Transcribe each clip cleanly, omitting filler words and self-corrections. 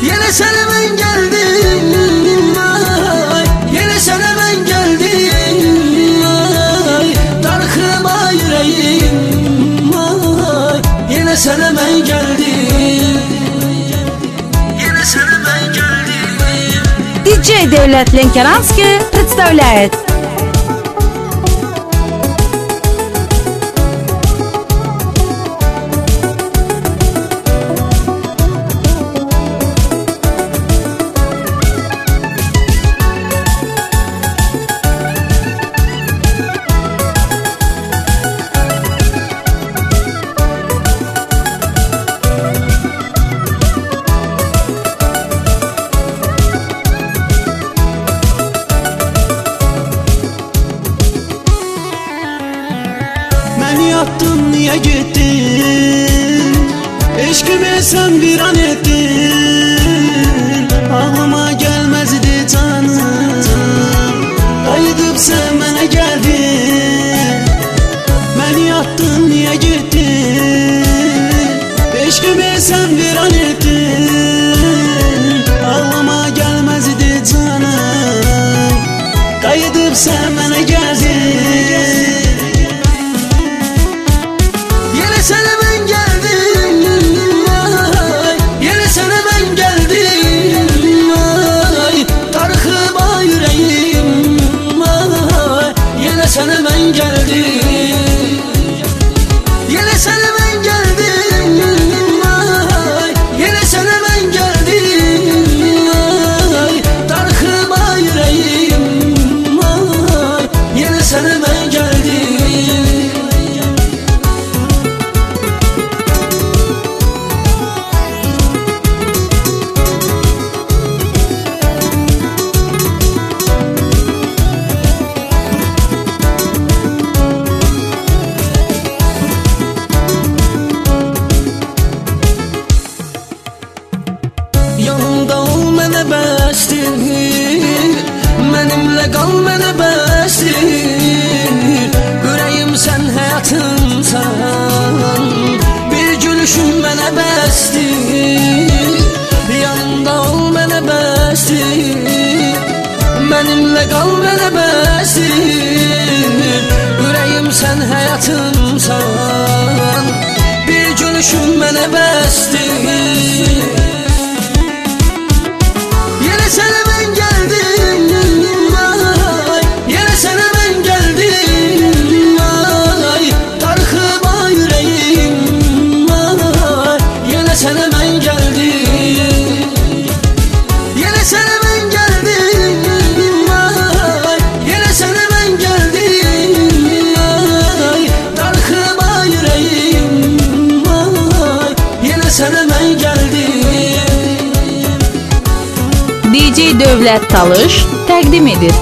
Yine sana ben geldim ay, yine sana ben geldim ay, darkıma yüreğim ay, yine sana ben geldim, yine sana ben geldim. DJ Devlet Lenkeranski представляет. Yattın niye gittin? Eşkime sen bir an ettin. Ağlıma gelmezdi canım. Kayıdıp sevmene geldin. Beni yattın niye gittin? Eşkime sen bir an ettin. Ağlıma gelmezdi canım. Kayıdıp sevmene geldin. Sana ben geldim ay, yine sana ben geldim ay, darkıma yüreğim ay, yine sana ben geldim, yine sana ben geldim ay, yine sana ben geldim ay, darkıma yüreğim ay, yine sana ben geldim. Yanımda ol mənə bəsdir, mənimlə qal mənə bəsdir. Ürəyim sən həyatımsan, bir gülüşün mənə bəsdir. Yanımda ol mənə bəsdir, mənimlə qal mənə bəsdir. Ürəyim sən həyatımsan, bir gülüşün mənə bəsdir. Yine sana ben geldim ay, yine sana ben geldim ay, darkıma yüreğim ay, yine sana ben geldim, yine sana ben geldim ay, yine sana ben geldim ay, darkıma yüreğim ay, yine sana ben geldim. DJ Devlet Talış təqdim edir.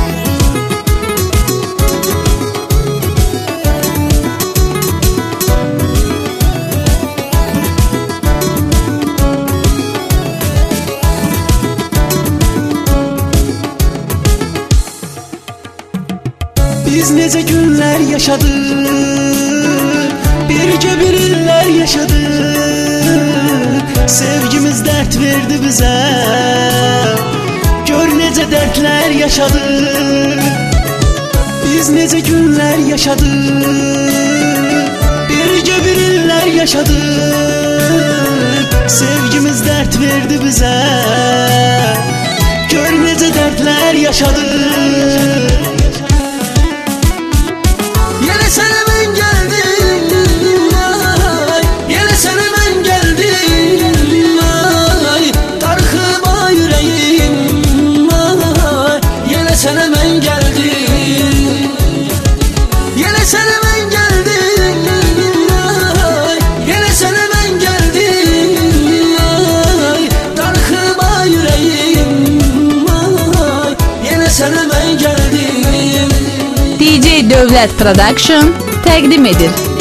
Biz nece günler yaşadık, birce bir iller yaşadık. Sevgimiz dert verdi bize, gör nece dertler yaşadık. Biz nece günler yaşadık, birce bir iller yaşadık. Sevgimiz dert verdi bize, gör nece dertler yaşadık. Yine sana ben geldim ay, yine sana ben geldim ay, darkıma yüreğim ay, yine sana ben geldim, yine sana ben geldim ay, yine sana ben geldim ay, darkıma yüreğim ay, yine sana ben geldim. DJ Devlet Production təqdim edir.